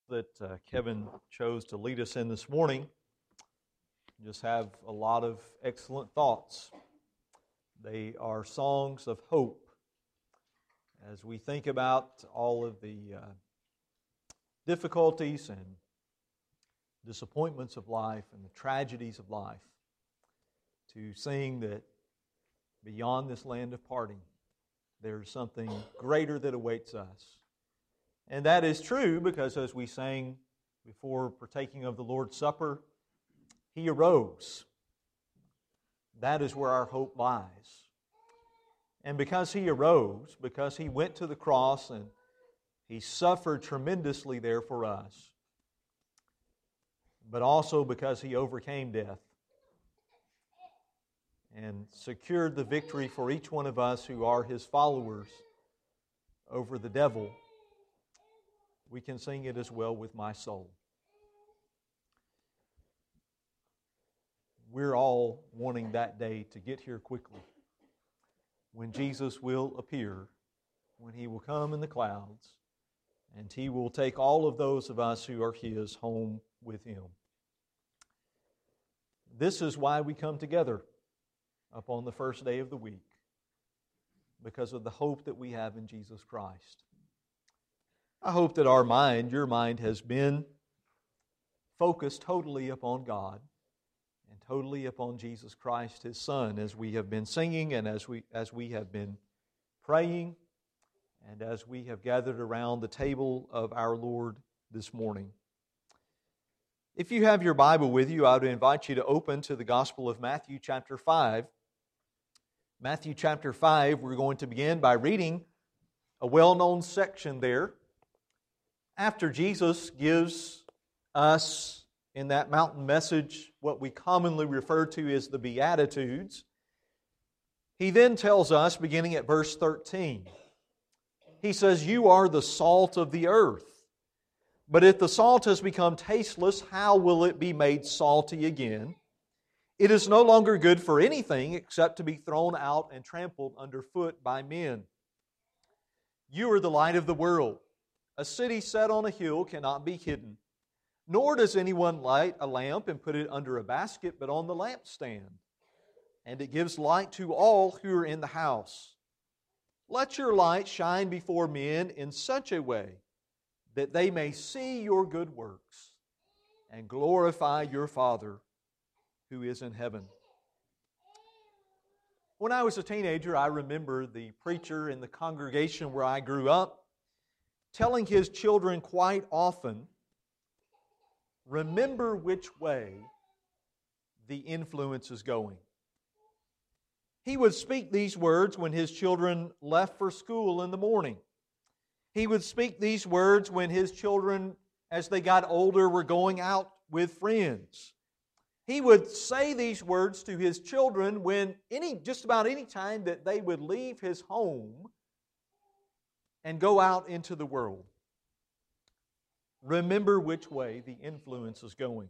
that Kevin chose to lead us in this morning just have a lot of excellent thoughts. They are songs of hope as we think about all of the difficulties and disappointments of life and the tragedies of life, to sing that beyond this land of parting there's something greater that awaits us. And that is true because as we sang before partaking of the Lord's Supper, He arose. That is where our hope lies. And because He arose, because He went to the cross and He suffered tremendously there for us, but also because He overcame death and secured the victory for each one of us who are His followers over the devil, we can sing it as well with my soul. We're all wanting that day to get here quickly, when Jesus will appear, when He will come in the clouds, and He will take all of those of us who are His home with Him. This is why we come together upon the first day of the week, because of the hope that we have in Jesus Christ. I hope that your mind has been focused totally upon God and totally upon Jesus Christ, His Son, as we have been singing and as we have been praying and as we have gathered around the table of our Lord this morning. If you have your Bible with you, I would invite you to open to the Gospel of Matthew chapter 5. Matthew chapter 5, we're going to begin by reading a well-known section there. After Jesus gives us in that mountain message what we commonly refer to as the Beatitudes, He then tells us, beginning at verse 13, He says, "You are the salt of the earth. But if the salt has become tasteless, how will it be made salty again? It is no longer good for anything except to be thrown out and trampled underfoot by men. You are the light of the world. A city set on a hill cannot be hidden. Nor does anyone light a lamp and put it under a basket, but on the lampstand. And it gives light to all who are in the house. Let your light shine before men in such a way that they may see your good works and glorify your Father who is in heaven." When I was a teenager, I remember the preacher in the congregation where I grew up telling his children quite often, remember which way the influence is going. He would speak these words when his children left for school in the morning. He would speak these words when his children, as they got older, were going out with friends. He would say these words to his children when just about any time that they would leave his home and go out into the world. Remember which way the influence is going.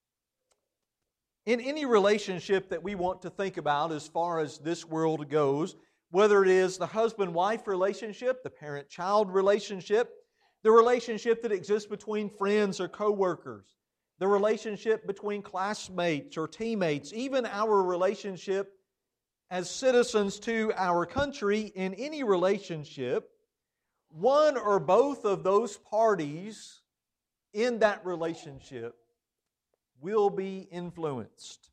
In any relationship that we want to think about as far as this world goes, whether it is the husband-wife relationship, the parent-child relationship, the relationship that exists between friends or co-workers, the relationship between classmates or teammates, even our relationship as citizens to our country, in any relationship, one or both of those parties in that relationship will be influenced.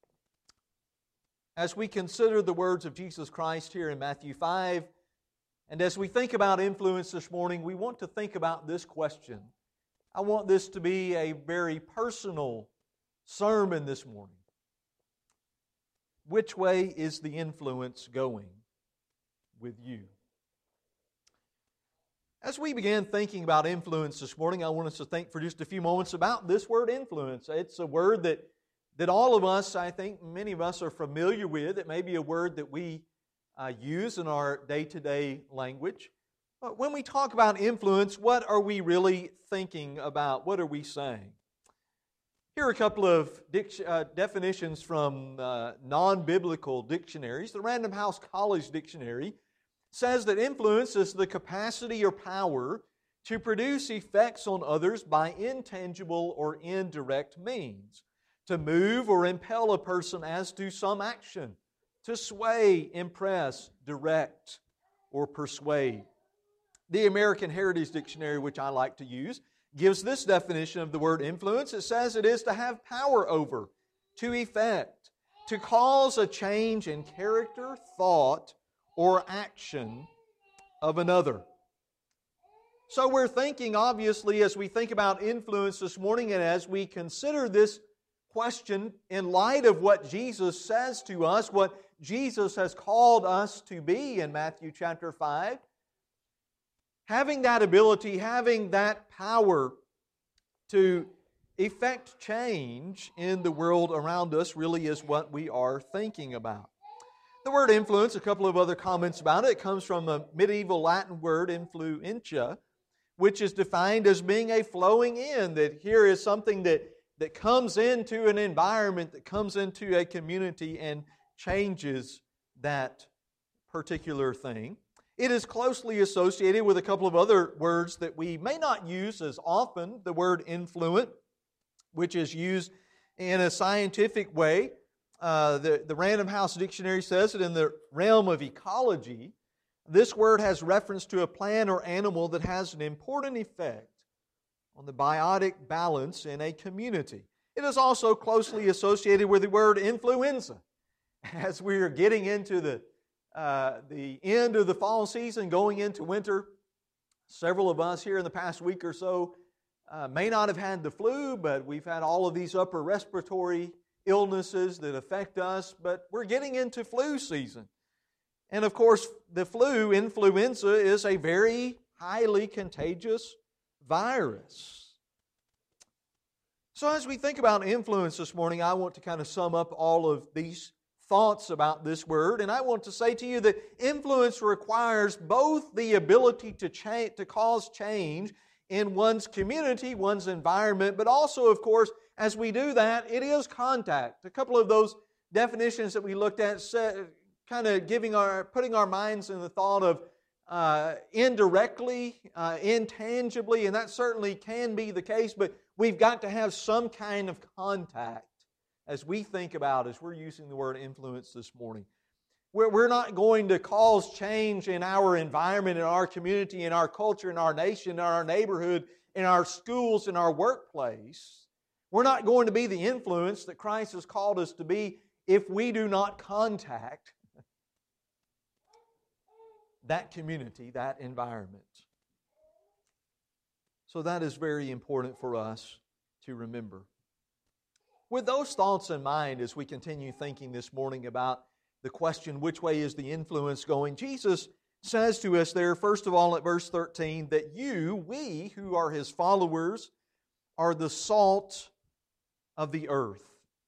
As we consider the words of Jesus Christ here in Matthew 5, and as we think about influence this morning, we want to think about this question. I want this to be a very personal sermon this morning. Which way is the influence going with you? As we begin thinking about influence this morning, I want us to think for just a few moments about this word influence. It's a word that all of us, I think many of us are familiar with. It may be a word that we use in our day-to-day language. But when we talk about influence, what are we really thinking about? What are we saying? Here are a couple of definitions from non-biblical dictionaries. The Random House College Dictionary says that influence is the capacity or power to produce effects on others by intangible or indirect means, to move or impel a person as to some action, to sway, impress, direct, or persuade. The American Heritage Dictionary, which I like to use, gives this definition of the word influence. It says it is to have power over, to effect, to cause a change in character, thought, or action of another. So we're thinking, obviously, as we think about influence this morning and as we consider this question in light of what Jesus says to us, what Jesus has called us to be in Matthew chapter 5, having that ability, having that power to effect change in the world around us really is what we are thinking about. The word influence, a couple of other comments about it, comes from a medieval Latin word, influentia, which is defined as being a flowing in, that here is something that comes into an environment, that comes into a community and changes that particular thing. It is closely associated with a couple of other words that we may not use as often. The word influent, which is used in a scientific way. The Random House Dictionary says that in the realm of ecology, this word has reference to a plant or animal that has an important effect on the biotic balance in a community. It is also closely associated with the word influenza. As we are getting into the end of the fall season, going into winter, several of us here in the past week or so may not have had the flu, but we've had all of these upper respiratory illnesses that affect us, but we're getting into flu season. And of course, the flu, influenza, is a very highly contagious virus. So as we think about influence this morning, I want to kind of sum up all of these thoughts about this word, and I want to say to you that influence requires both the ability to cause change in one's community, one's environment, but also, of course, as we do that, it is contact. A couple of those definitions that we looked at kind of putting our minds in the thought of indirectly, intangibly, and that certainly can be the case, but we've got to have some kind of contact as we think about, as we're using the word influence this morning. We're not going to cause change in our environment, in our community, in our culture, in our nation, in our neighborhood, in our schools, in our workplace. We're not going to be the influence that Christ has called us to be if we do not contact that community, that environment. So that is very important for us to remember. With those thoughts in mind, as we continue thinking this morning about the question, which way is the influence going, Jesus says to us there, first of all at verse 13, that we who are His followers, are the salt of the earth.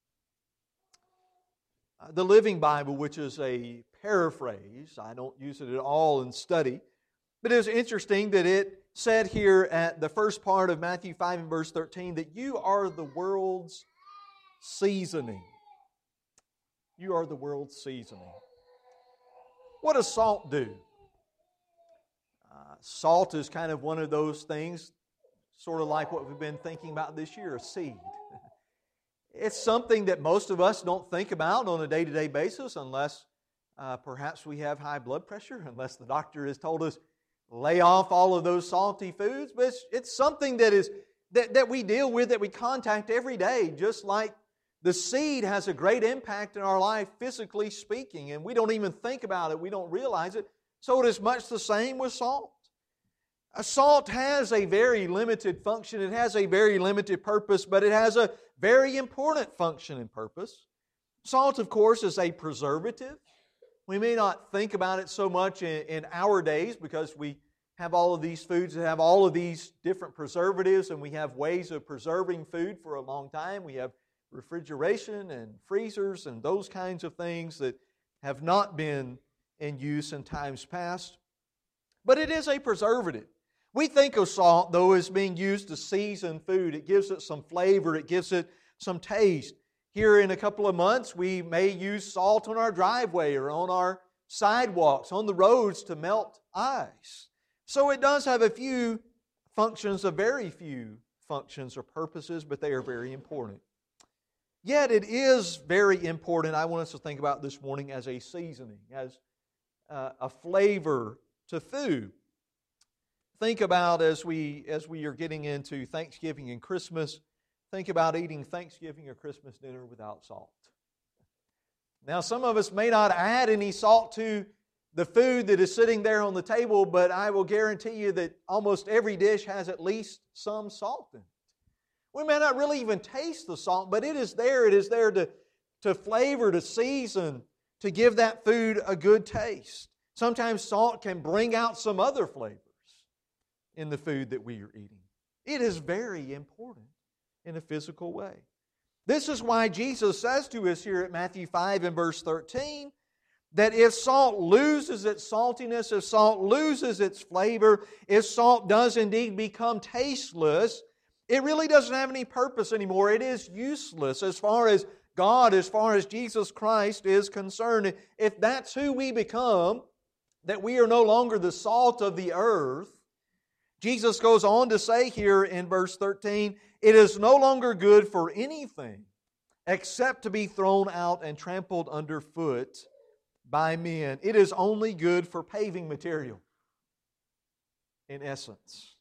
The Living Bible, which is a paraphrase, I don't use it at all in study, but it is interesting that it said here at the first part of Matthew 5 and verse 13 that you are the world's seasoning. You are the world's seasoning. What does salt do? Salt is kind of one of those things, sort of like what we've been thinking about this year, a seed. It's something that most of us don't think about on a day-to-day basis unless perhaps we have high blood pressure, unless the doctor has told us lay off all of those salty foods. But it's something that we deal with, that we contact every day, just like the seed has a great impact in our life, physically speaking, and we don't even think about it. We don't realize it. So it is much the same with salt. Salt has a very limited function. It has a very limited purpose, but it has a very important function and purpose. Salt, of course, is a preservative. We may not think about it so much in our days because we have all of these foods that have all of these different preservatives, and we have ways of preserving food for a long time. We have refrigeration and freezers and those kinds of things that have not been in use in times past. But it is a preservative. We think of salt, though, as being used to season food. It gives it some flavor. It gives it some taste. Here in a couple of months, we may use salt on our driveway or on our sidewalks, on the roads to melt ice. So it does have a few functions a very few functions or purposes, but they are very important. Yet it is very important, I want us to think about this morning, as a seasoning, as a flavor to food. Think about, as we are getting into Thanksgiving and Christmas, think about eating Thanksgiving or Christmas dinner without salt. Now, some of us may not add any salt to the food that is sitting there on the table, but I will guarantee you that almost every dish has at least some salt in it. We may not really even taste the salt, but it is there. It is there to flavor, to season, to give that food a good taste. Sometimes salt can bring out some other flavors in the food that we are eating. It is very important in a physical way. This is why Jesus says to us here at Matthew 5 and verse 13, that if salt loses its saltiness, if salt loses its flavor, if salt does indeed become tasteless, it really doesn't have any purpose anymore. It is useless as far as God, as far as Jesus Christ is concerned. If that's who we become, that we are no longer the salt of the earth, Jesus goes on to say here in verse 13, it is no longer good for anything except to be thrown out and trampled underfoot by men. It is only good for paving material, in essence.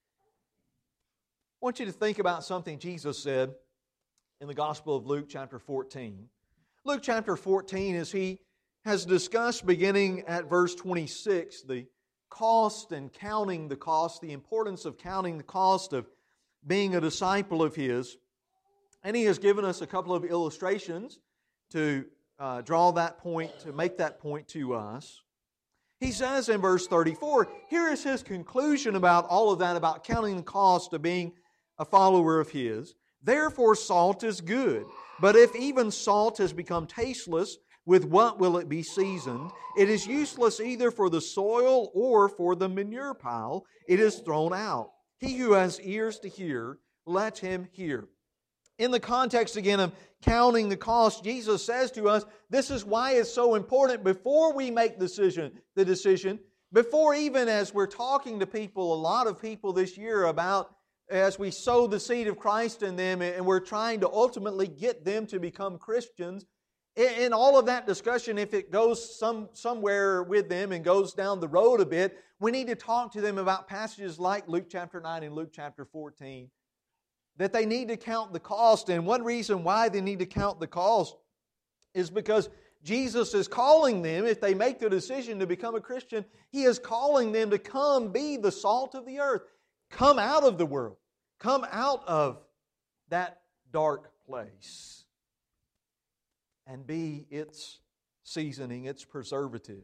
I want you to think about something Jesus said in the Gospel of Luke chapter 14. Luke chapter 14, as He has discussed beginning at verse 26, the cost and counting the cost, the importance of counting the cost of being a disciple of His. And He has given us a couple of illustrations to draw that point, to make that point to us. He says in verse 34, here is His conclusion about all of that, about counting the cost of being a follower of His. Therefore salt is good, but if even salt has become tasteless, with what will it be seasoned? It is useless either for the soil or for the manure pile. It is thrown out. He who has ears to hear, let him hear. In the context again of counting the cost, Jesus says to us, this is why it's so important before we make the decision, before even as we're talking to people, a lot of people this year about as we sow the seed of Christ in them and we're trying to ultimately get them to become Christians, in all of that discussion, if it goes somewhere with them and goes down the road a bit, we need to talk to them about passages like Luke chapter 9 and Luke chapter 14, that they need to count the cost. And one reason why they need to count the cost is because Jesus is calling them, if they make the decision to become a Christian, He is calling them to come be the salt of the earth. Come out of the world. Come out of that dark place and be its seasoning, its preservative.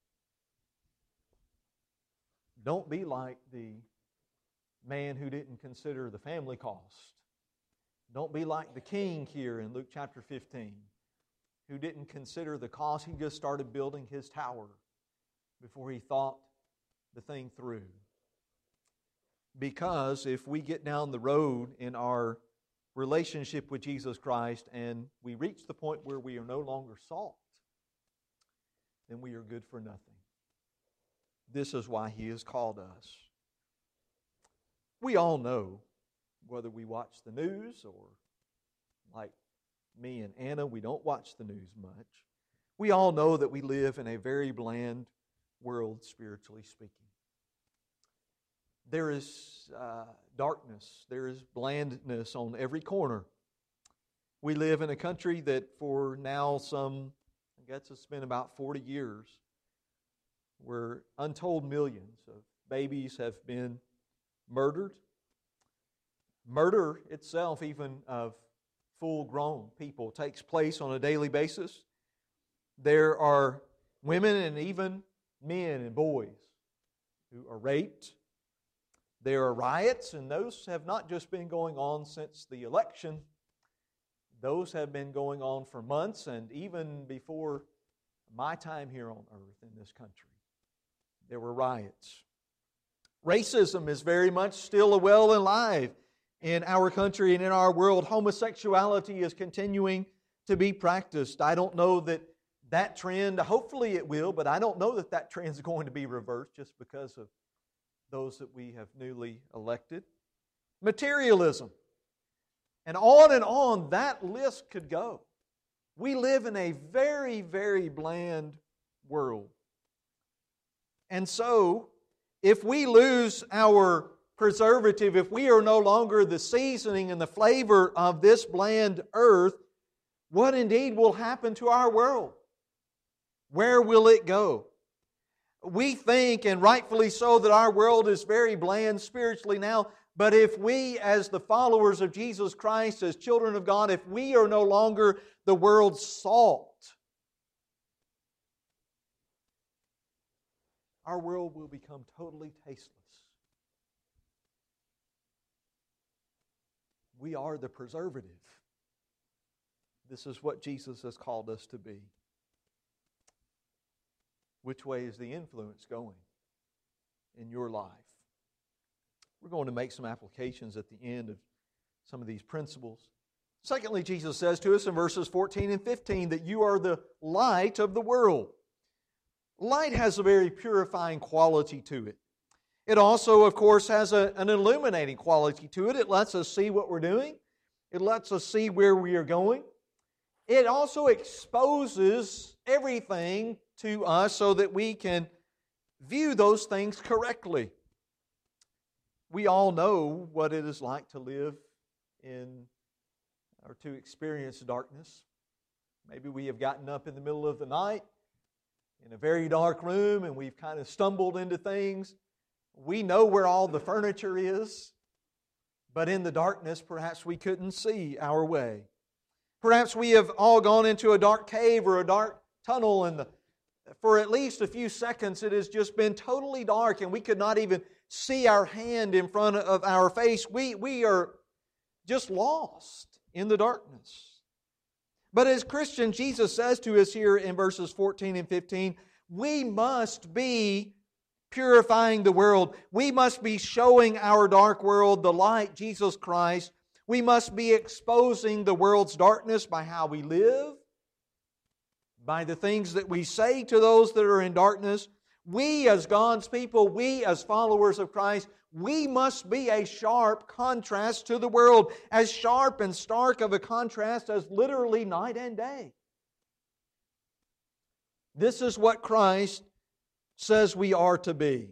Don't be like the man who didn't consider the family cost. Don't be like the king here in Luke chapter 15 who didn't consider the cost. He just started building his tower before he thought the thing through. Because if we get down the road in our relationship with Jesus Christ and we reach the point where we are no longer salt, then we are good for nothing. This is why He has called us. We all know, whether we watch the news or like me and Anna, we don't watch the news much. We all know that we live in a very bland world, spiritually speaking. There is darkness. There is blandness on every corner. We live in a country that for now I guess it's been about 40 years, where untold millions of babies have been murdered. Murder itself, even of full-grown people, takes place on a daily basis. There are women and even men and boys who are raped. There are riots, and those have not just been going on since the election. Those have been going on for months and even before my time here on earth in this country. There were riots. Racism is very much still well and alive in our country and in our world. Homosexuality is continuing to be practiced. I don't know that trend, hopefully it will, but I don't know that trend is going to be reversed just because of those that we have newly elected. Materialism. And on that list could go. We live in a very, very bland world. And so, if we lose our preservative, if we are no longer the seasoning and the flavor of this bland earth, what indeed will happen to our world? Where will it go? We think, and rightfully so, that our world is very bland spiritually now, but if we, as the followers of Jesus Christ, as children of God, if we are no longer the world's salt, our world will become totally tasteless. We are the preservative. This is what Jesus has called us to be. Which way is the influence going in your life? We're going to make some applications at the end of some of these principles. Secondly, Jesus says to us in verses 14 and 15 that you are the light of the world. Light has a very purifying quality to it. It also, of course, has an illuminating quality to it. It lets us see what we're doing. It lets us see where we are going. It also exposes everything to us so that we can view those things correctly. We all know what it is like to live in or to experience darkness. Maybe we have gotten up in the middle of the night in a very dark room and we've kind of stumbled into things. We know where all the furniture is, but in the darkness perhaps we couldn't see our way. Perhaps we have all gone into a dark cave or a dark tunnel and for at least a few seconds it has just been totally dark and we could not even see our hand in front of our face. We are just lost in the darkness. But as Christians, Jesus says to us here in verses 14 and 15, we must be purifying the world. We must be showing our dark world the light, Jesus Christ. We must be exposing the world's darkness by how we live, by the things that we say to those that are in darkness. We as God's people, we as followers of Christ, we must be a sharp contrast to the world, as sharp and stark of a contrast as literally night and day. This is what Christ says we are to be.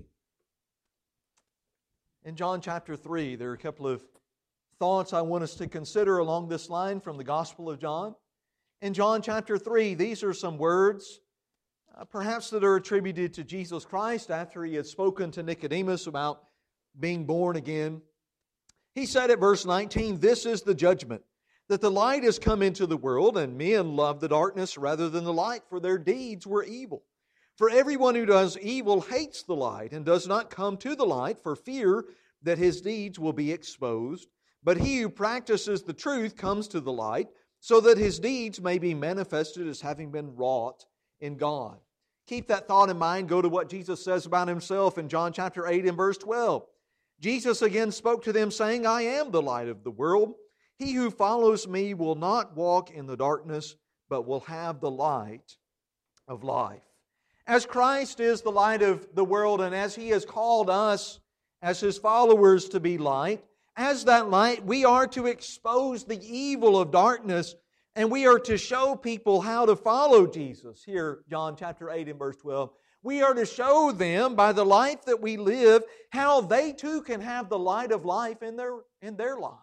In John chapter 3, there are a couple of thoughts I want us to consider along this line from the Gospel of John. In John chapter 3, these are some words perhaps that are attributed to Jesus Christ after He had spoken to Nicodemus about being born again. He said at verse 19, "This is the judgment, that the light has come into the world, and men love the darkness rather than the light, for their deeds were evil. For everyone who does evil hates the light, and does not come to the light for fear that his deeds will be exposed. But he who practices the truth comes to the light, so that his deeds may be manifested as having been wrought in God." Keep that thought in mind. Go to what Jesus says about Himself in John chapter 8 and verse 12. Jesus again spoke to them, saying, "I am the light of the world. He who follows me will not walk in the darkness, but will have the light of life." As Christ is the light of the world, and as He has called us as His followers to be light, as that light, we are to expose the evil of darkness, and we are to show people how to follow Jesus. Here, John chapter 8 and verse 12. We are to show them by the life that we live how they too can have the light of life in their life.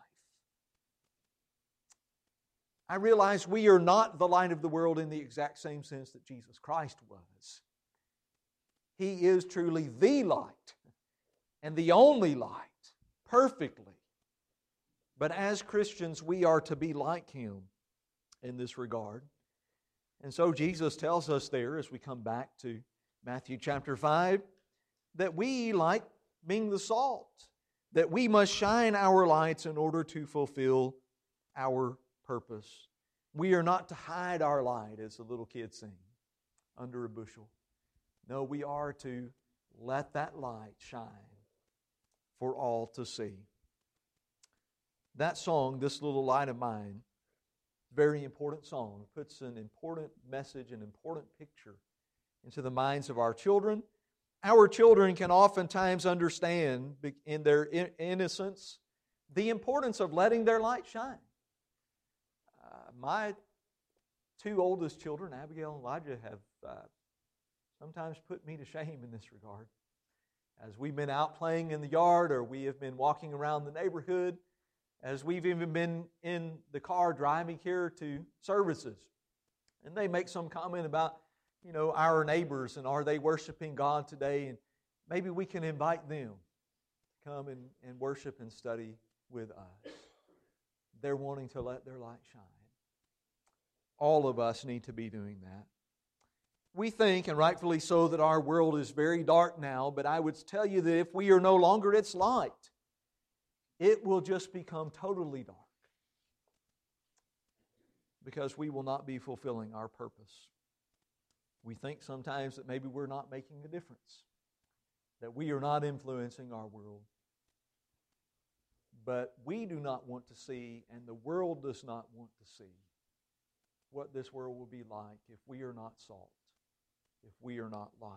I realize we are not the light of the world in the exact same sense that Jesus Christ was. He is truly the light and the only light, perfectly. But as Christians, we are to be like Him in this regard. And so Jesus tells us there, as we come back to Matthew chapter 5, that we, like being the salt, that we must shine our lights in order to fulfill our purpose. We are not to hide our light, as the little kids sing, under a bushel. No, we are to let that light shine for all to see. That song, "This Little Light of Mine," very important song. It puts an important message, an important picture into the minds of our children, Our children can oftentimes understand in their innocence the importance of letting their light shine. My two oldest children, Abigail and Elijah, have sometimes put me to shame in this regard. As we've been out playing in the yard, or we have been walking around the neighborhood, as we've even been in the car driving here to services, and they make some comment about, our neighbors and are they worshiping God today, and maybe we can invite them to come and worship and study with us. They're wanting to let their light shine. All of us need to be doing that. We think, and rightfully so, that our world is very dark now, but I would tell you that if we are no longer its light, it will just become totally dark, because we will not be fulfilling our purpose. We think sometimes that maybe we're not making a difference, that we are not influencing our world. But we do not want to see, and the world does not want to see, what this world will be like if we are not salt, if we are not light.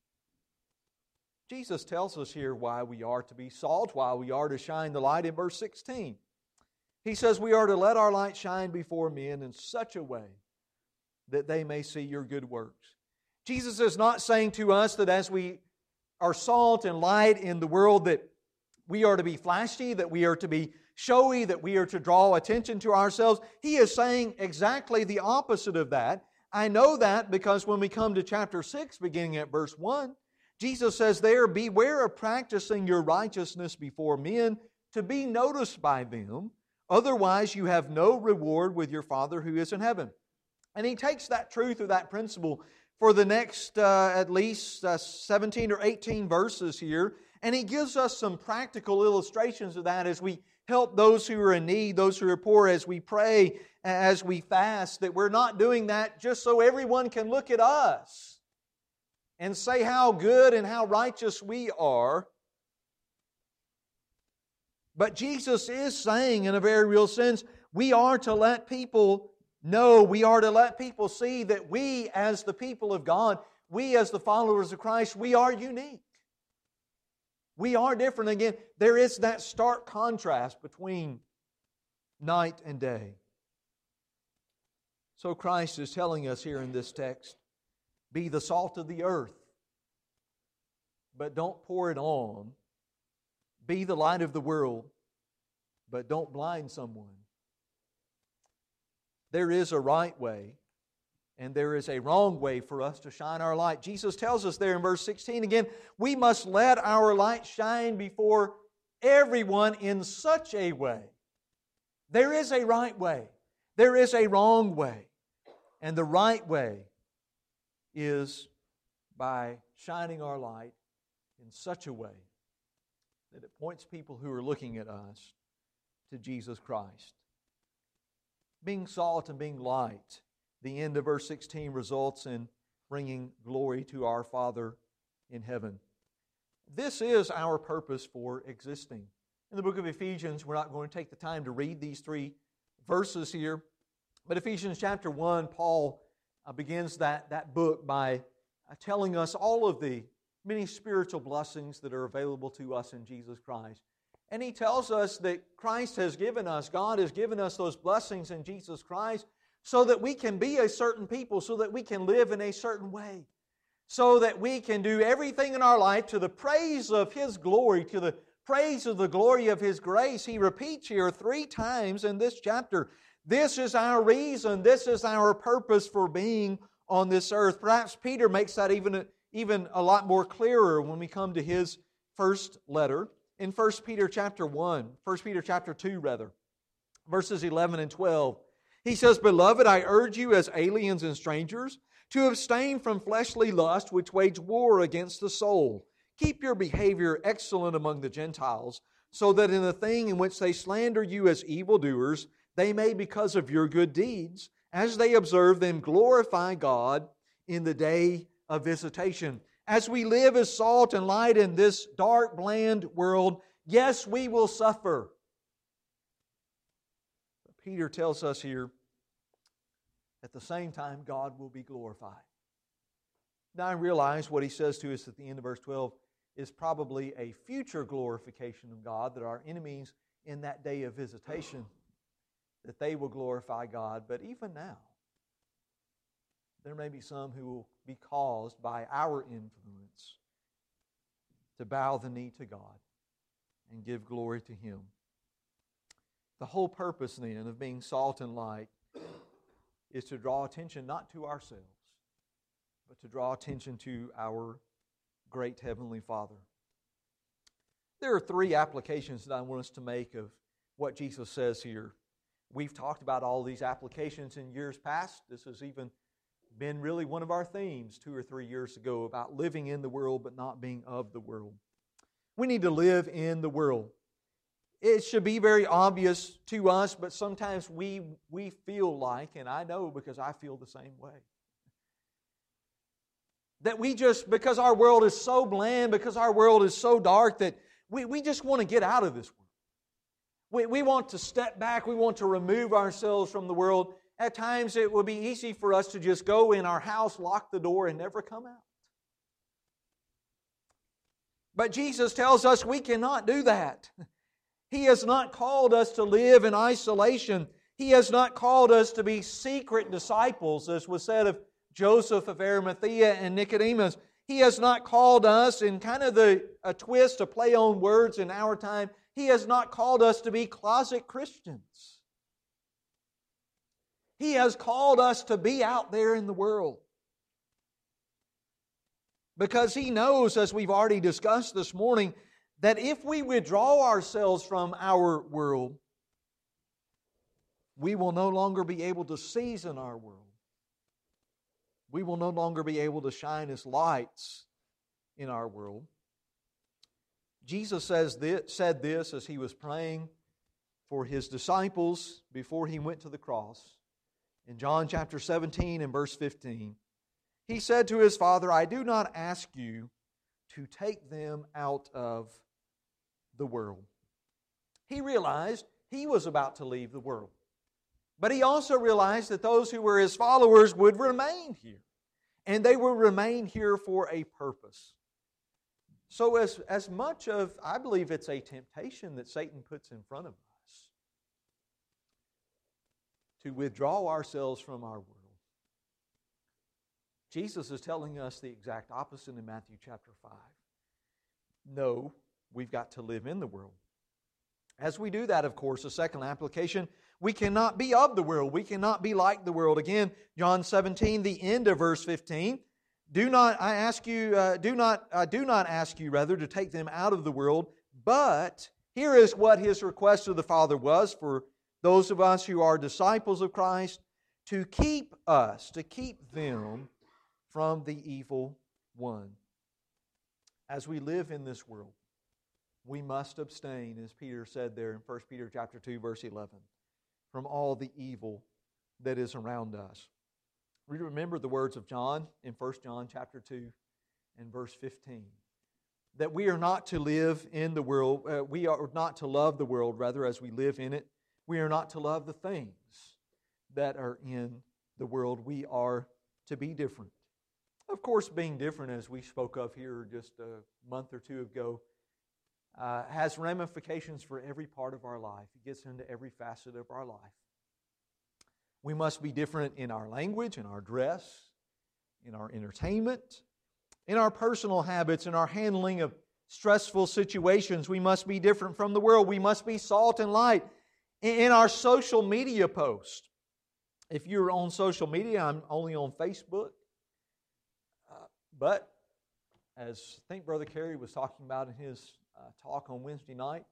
Jesus tells us here why we are to be salt, why we are to shine the light in verse 16. He says we are to let our light shine before men in such a way that they may see your good works. Jesus is not saying to us that as we are salt and light in the world that we are to be flashy, that we are to be showy, that we are to draw attention to ourselves. He is saying exactly the opposite of that. I know that because when we come to chapter 6, beginning at verse 1, Jesus says there, beware of practicing your righteousness before men to be noticed by them. Otherwise you have no reward with your Father who is in heaven. And He takes that truth or that principle for the next at least 17 or 18 verses here, and He gives us some practical illustrations of that as we help those who are in need, those who are poor, as we pray, as we fast, that we're not doing that just so everyone can look at us and say how good and how righteous we are. But Jesus is saying, in a very real sense, we are to let people know, we are to let people see that we as the people of God, we as the followers of Christ, we are unique. We are different. Again, there is that stark contrast between night and day. So Christ is telling us here in this text, be the salt of the earth, but don't pour it on. Be the light of the world, but don't blind someone. There is a right way, and there is a wrong way for us to shine our light. Jesus tells us there in verse 16 again, we must let our light shine before everyone in such a way. There is a right way. There is a wrong way. And the right way is by shining our light in such a way that it points people who are looking at us to Jesus Christ. Being salt and being light, the end of verse 16 results in bringing glory to our Father in heaven. This is our purpose for existing. In the book of Ephesians, we're not going to take the time to read these 3 verses here, but Ephesians chapter 1, Paul begins that book by telling us all of the many spiritual blessings that are available to us in Jesus Christ. And he tells us that Christ has given us, God has given us those blessings in Jesus Christ so that we can be a certain people, so that we can live in a certain way, so that we can do everything in our life to the praise of His glory, to the praise of the glory of His grace. He repeats here 3 times in this chapter. This is our reason, this is our purpose for being on this earth. Perhaps Peter makes that even a lot more clearer when we come to his first letter. In 1 Peter chapter 2, verses 11 and 12, he says, Beloved, I urge you as aliens and strangers to abstain from fleshly lust which wage war against the soul. Keep your behavior excellent among the Gentiles, so that in the thing in which they slander you as evildoers, they may, because of your good deeds, as they observe them, glorify God in the day of visitation. As we live as salt and light in this dark, bland world, yes, we will suffer. But Peter tells us here, at the same time, God will be glorified. Now I realize what he says to us at the end of verse 12 is probably a future glorification of God, that our enemies in that day of visitation, that they will glorify God. But even now, there may be some who will be caused by our influence to bow the knee to God and give glory to Him. The whole purpose then of being salt and light is to draw attention not to ourselves, but to draw attention to our great Heavenly Father. There are three applications that I want us to make of what Jesus says here. We've talked about all these applications in years past. This has even been really one of our themes 2 or 3 years ago, about living in the world but not being of the world. We need to live in the world. It should be very obvious to us, but sometimes we feel like, and I know because I feel the same way, that we just, because our world is so bland, because our world is so dark, that we just want to get out of this world. We want to step back. We want to remove ourselves from the world. At times it would be easy for us to just go in our house, lock the door, and never come out. But Jesus tells us we cannot do that. He has not called us to live in isolation. He has not called us to be secret disciples, as was said of Joseph of Arimathea and Nicodemus. He has not called us, in kind of a twist, a play on words in our time, He has not called us to be closet Christians. He has called us to be out there in the world. Because He knows, as we've already discussed this morning, that if we withdraw ourselves from our world, we will no longer be able to season our world. We will no longer be able to shine as lights in our world. Jesus said this as He was praying for His disciples before He went to the cross. In John chapter 17 and verse 15, He said to His Father, I do not ask you to take them out of the world. He realized He was about to leave the world. But He also realized that those who were His followers would remain here. And they will remain here for a purpose. So as much of, I believe it's a temptation that Satan puts in front of us to withdraw ourselves from our world. Jesus is telling us the exact opposite in Matthew chapter 5. No, we've got to live in the world. As we do that, of course, the second application, we cannot be of the world. We cannot be like the world. Again, John 17, the end of verse 15. Do not ask you to take them out of the world, but here is what His request of the Father was for those of us who are disciples of Christ, to keep them from the evil one. As we live in this world, we must abstain, as Peter said there in 1 Peter chapter 2, verse 11, from all the evil that is around us. We remember the words of John in 1 John chapter 2 and verse 15, that we are not to live in the world, we are not to love the world, rather, as we live in it. We are not to love the things that are in the world. We are to be different. Of course, being different, as we spoke of here just a month or two ago, has ramifications for every part of our life. It gets into every facet of our life. We must be different in our language, in our dress, in our entertainment, in our personal habits, in our handling of stressful situations. We must be different from the world. We must be salt and light. In our social media post, if you're on social media, I'm only on Facebook. But as I think Brother Kerry was talking about in his talk on Wednesday night,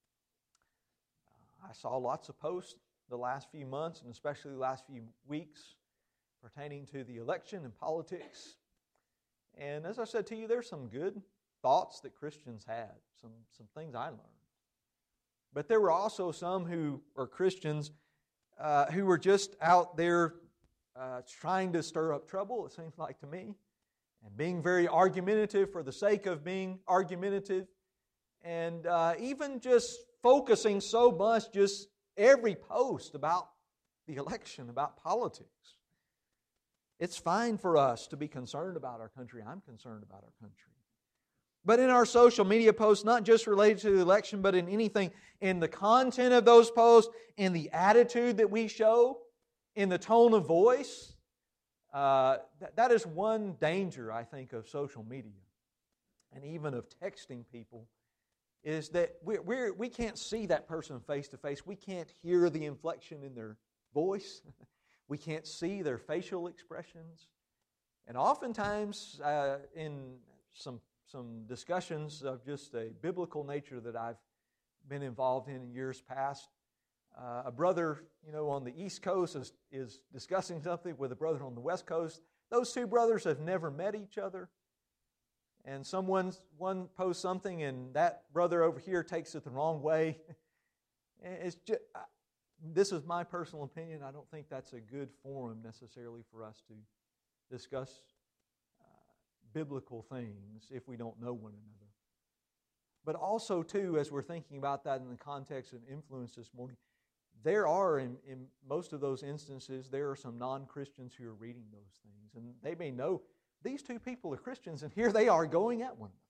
I saw lots of posts the last few months, and especially the last few weeks, pertaining to the election and politics. And as I said to you, there's some good thoughts that Christians had, some things I learned. But there were also some who are Christians who were just out there trying to stir up trouble, it seems like to me, and being very argumentative for the sake of being argumentative, and even just focusing so much, just every post about the election, about politics. It's fine for us to be concerned about our country. I'm concerned about our country. But in our social media posts, not just related to the election, but in anything, in the content of those posts, in the attitude that we show, in the tone of voice, that is one danger, I think, of social media and even of texting people, is that we can't see that person face to face. We can't hear the inflection in their voice. We can't see their facial expressions. And oftentimes, in some discussions of just a biblical nature that I've been involved in years past, a brother, on the East Coast is discussing something with a brother on the West Coast. Those two brothers have never met each other. And one posts something and that brother over here takes it the wrong way. It's just, this is my personal opinion. I don't think that's a good forum necessarily for us to discuss biblical things if we don't know one another. But also, too, as we're thinking about that in the context of influence this morning, there are, in most of those instances, there are some non-Christians who are reading those things. And they may know these two people are Christians, and here they are going at one another.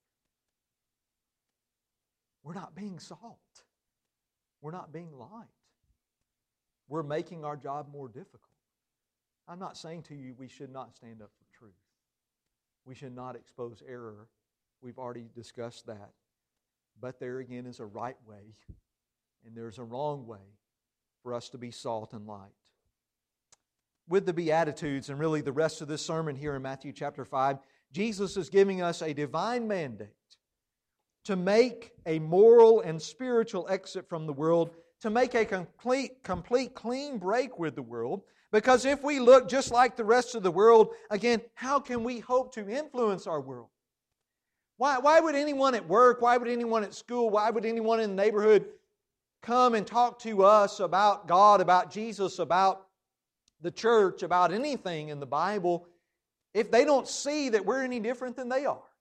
We're not being salt. We're not being light. We're making our job more difficult. I'm not saying to you we should not stand up for truth. We should not expose error. We've already discussed that. But there again is a right way, and there's a wrong way for us to be salt and light. With the Beatitudes and really the rest of this sermon here in Matthew chapter 5, Jesus is giving us a divine mandate to make a moral and spiritual exit from the world, to make a complete clean break with the world. Because if we look just like the rest of the world, again, how can we hope to influence our world? Why would anyone at work, why would anyone at school, why would anyone in the neighborhood come and talk to us about God, about Jesus, about the church, about anything in the Bible, if they don't see that we're any different than they are?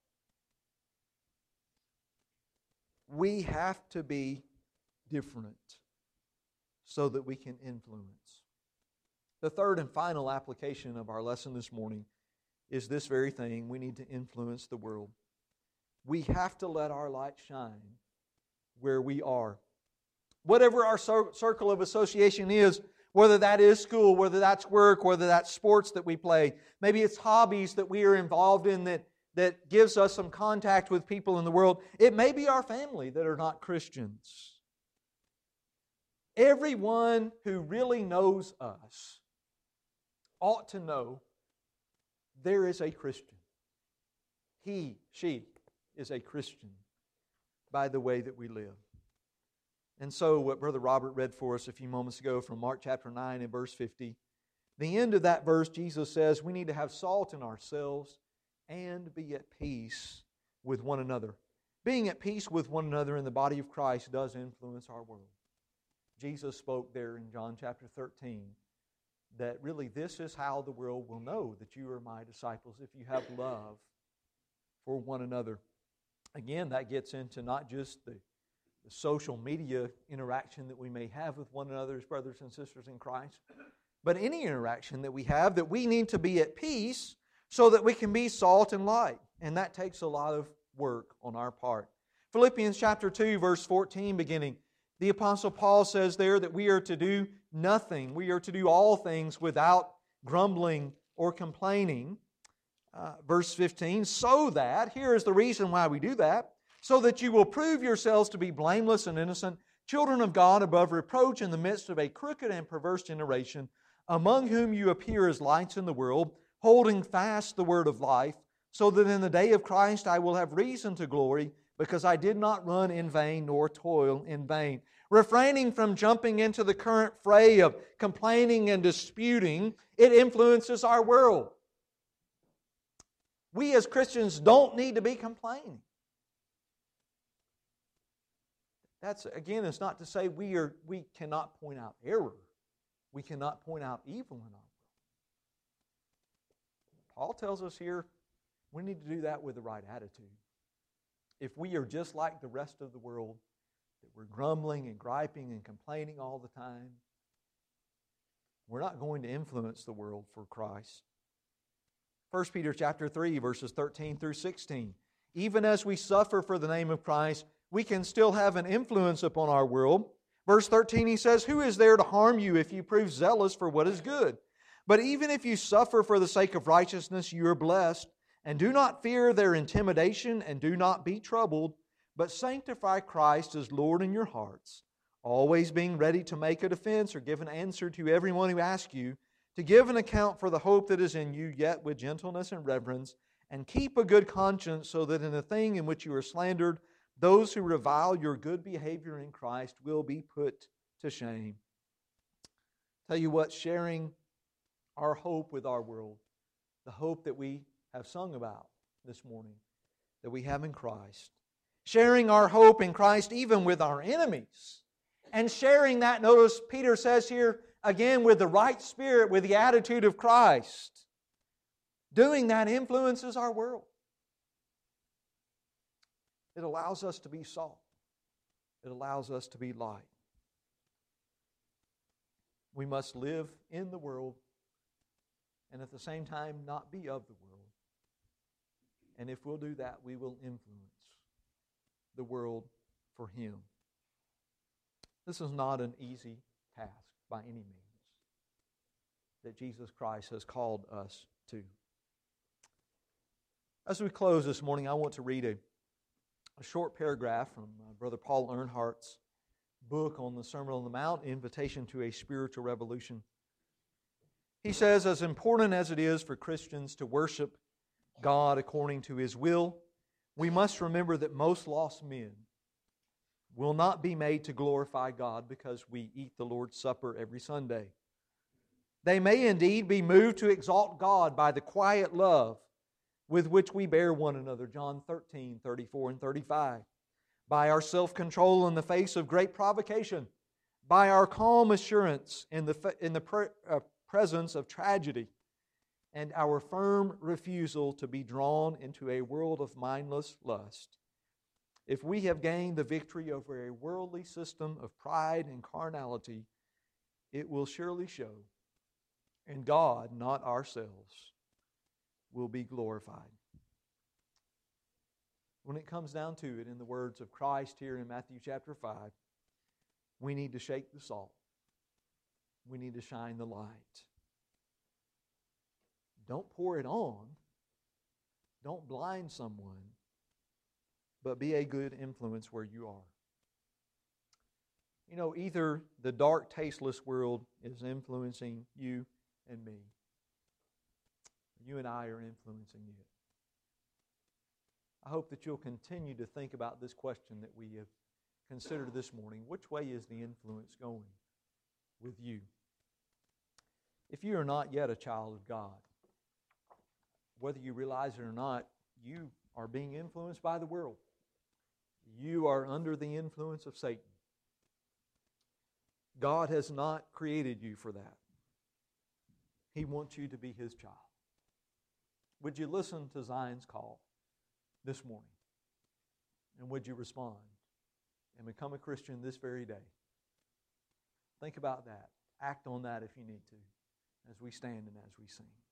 We have to be different so that we can influence. The third and final application of our lesson this morning is this very thing. We need to influence the world. We have to let our light shine where we are. Whatever our circle of association is, whether that is school, whether that's work, whether that's sports that we play, maybe it's hobbies that we are involved in that gives us some contact with people in the world. It may be our family that are not Christians. Everyone who really knows us ought to know there is a Christian. He, she is a Christian by the way that we live. And so what Brother Robert read for us a few moments ago from Mark chapter 9 and verse 50, the end of that verse, Jesus says we need to have salt in ourselves and be at peace with one another. Being at peace with one another in the body of Christ does influence our world. Jesus spoke there in John chapter 13 that really this is how the world will know that you are my disciples, if you have love for one another. Again, that gets into not just the social media interaction that we may have with one another as brothers and sisters in Christ, but any interaction that we have, that we need to be at peace so that we can be salt and light. And that takes a lot of work on our part. Philippians chapter 2, verse 14 beginning, the Apostle Paul says there that we are to do nothing. We are to do all things without grumbling or complaining. Verse 15, so that, here is the reason why we do that, so that you will prove yourselves to be blameless and innocent, children of God above reproach in the midst of a crooked and perverse generation, among whom you appear as lights in the world, holding fast the word of life, so that in the day of Christ I will have reason to glory, because I did not run in vain nor toil in vain. Refraining from jumping into the current fray of complaining and disputing, it influences our world. We as Christians don't need to be complaining. That's, again, it's not to say we cannot point out error. We cannot point out evil in our world. Paul tells us here we need to do that with the right attitude. If we are just like the rest of the world, that we're grumbling and griping and complaining all the time, we're not going to influence the world for Christ. 1 Peter chapter 3, verses 13 through 16. Even as we suffer for the name of Christ, we can still have an influence upon our world. Verse 13, he says, "Who is there to harm you if you prove zealous for what is good? But even if you suffer for the sake of righteousness, you are blessed. And do not fear their intimidation, and do not be troubled, but sanctify Christ as Lord in your hearts, always being ready to make a defense or give an answer to everyone who asks you, to give an account for the hope that is in you, yet with gentleness and reverence, and keep a good conscience, so that in the thing in which you are slandered, those who revile your good behavior in Christ will be put to shame." Tell you what, sharing our hope with our world, the hope that we have sung about this morning, that we have in Christ, sharing our hope in Christ even with our enemies, and sharing that, notice Peter says here again, with the right spirit, with the attitude of Christ, doing that influences our world. It allows us to be salt. It allows us to be light. We must live in the world and at the same time not be of the world. And if we'll do that, we will influence the world for Him. This is not an easy task by any means that Jesus Christ has called us to. As we close this morning, I want to read a short paragraph from Brother Paul Earnhardt's book on the Sermon on the Mount, Invitation to a Spiritual Revolution. He says, "As important as it is for Christians to worship God according to His will, we must remember that most lost men will not be made to glorify God because we eat the Lord's Supper every Sunday. They may indeed be moved to exalt God by the quiet love with which we bear one another, John 13, 34 and 35, by our self-control in the face of great provocation, by our calm assurance in the presence of tragedy, and our firm refusal to be drawn into a world of mindless lust. If we have gained the victory over a worldly system of pride and carnality, it will surely show, and God, not ourselves, will be glorified." When it comes down to it, in the words of Christ here in Matthew chapter 5, we need to shake the salt. We need to shine the light. Don't pour it on. Don't blind someone. But be a good influence where you are. You know, either the dark, tasteless world is influencing you and me. You and I are influencing it. I hope that you'll continue to think about this question that we have considered this morning. Which way is the influence going with you? If you are not yet a child of God, whether you realize it or not, you are being influenced by the world. You are under the influence of Satan. God has not created you for that. He wants you to be His child. Would you listen to Zion's call this morning? And would you respond and become a Christian this very day? Think about that. Act on that if you need to, as we stand and as we sing.